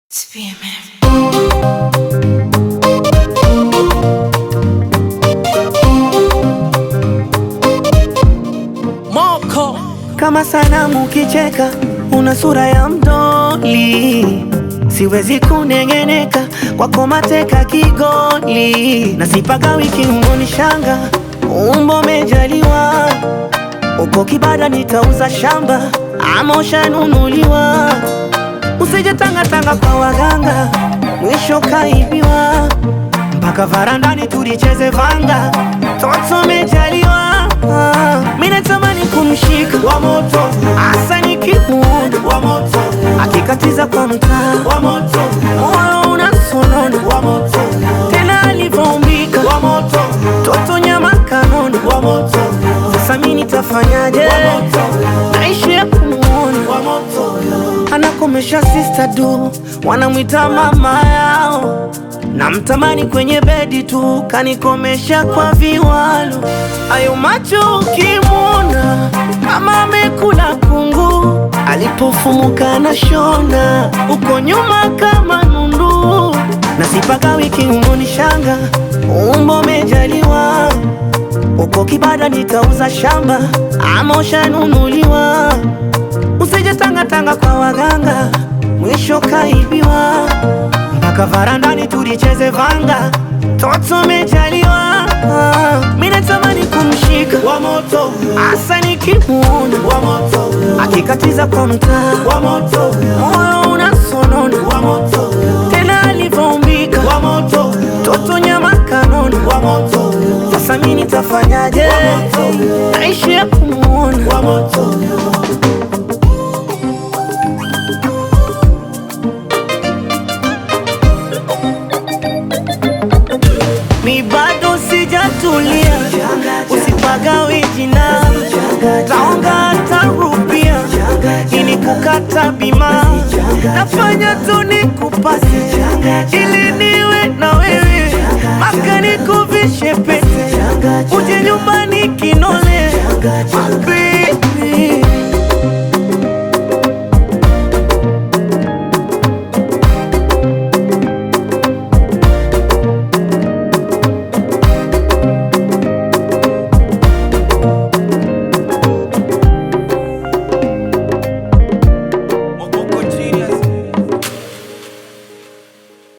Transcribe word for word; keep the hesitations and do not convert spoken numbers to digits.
Moko kama sanamu kicheka, una sura ya mdoli, siwezi kunengeneka kwako mateka kigoli, na sipaga wiki mboni shanga, umbo mejaliwa, uko kibada nitauza shamba, ama ushanunuliwa, usije tanga tanga kwa waganga, mwisho kaibiwa, mpaka varandani tulicheze vanga, toto mejaliwa. Mimi natamani kumshika wa moto, asa nikimuona wa moto, akikatiza kwa mtaa wa moto, moyo unasonona wa moto, tena alivyoumbika wa moto, toto nyama kanona wa moto, sasa mimi nitafanyaje? wa moto, Naishi ya kumuona wa moto, anakomesha sister du, wanamwita mama yao, na mtamani kwenye bedi tu, kanikomesha kwa viwalo. Ayo macho ukimwona kama amekula kungu, alipofumuka na shona, uko nyuma kama nundu, na sipaga wiki mboni shanga, umbo mejaliwa, uko kibada nitauza shamba, ama ushanunuliwa, usije tanga tanga kwa waganga, mwisho kaibiwa, mpaka varandani tulicheze vanga, toto mejaliwa. Mimi natamani kumshika wa moto, asa nikimuona wa moto, akikatiza kwa mtaa wa moto, moyo unasonona wa moto, tena alivyoumbika wa moto, toto nyama kanona wa moto, sasa mimi nitafanyaje? Naishi ya kumuona wa moto. Mi bado sijatulia, usipagawe jina, taonga tarupia, ini kukata bima, nafanya tu nikupasi, ili niwe na wewe, maka nikuvishe pete, uje nyumbani kinole,